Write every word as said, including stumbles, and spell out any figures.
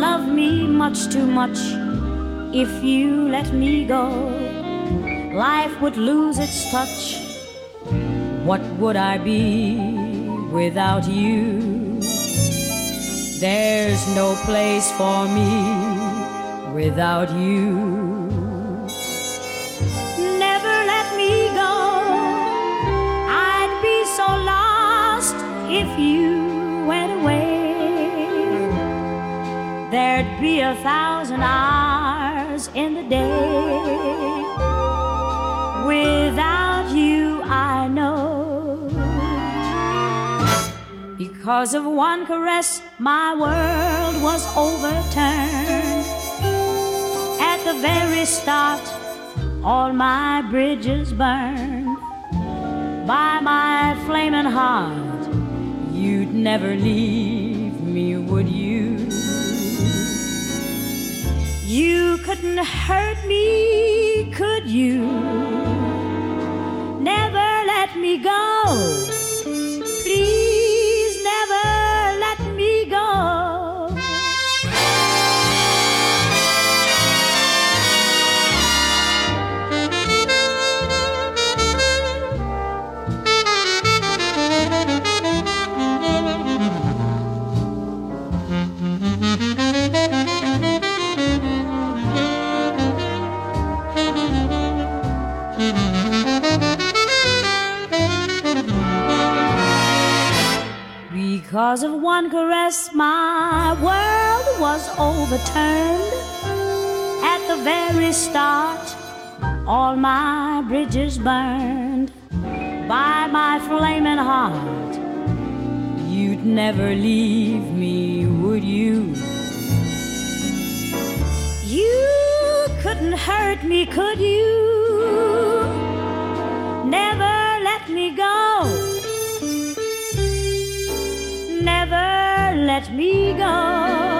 love me much too much. If you let me go, life would lose its touch. What would I be without you? There's no place for me without you. Never let me go. I'd be so lost if you went away. There'd be a thousand hours in the day. Without you, I know. Because of one caress, my world was overturned. At the very start, all my bridges burned. By my flaming heart, you'd never leave me, would you? You couldn't hurt me, could you? Never let me go. Please never let me go. Because of one caress, my world was overturned. At the very start, all my bridges burned. By my flaming heart, you'd never leave me, would you? You couldn't hurt me, could you? Never let me go. Never let me go.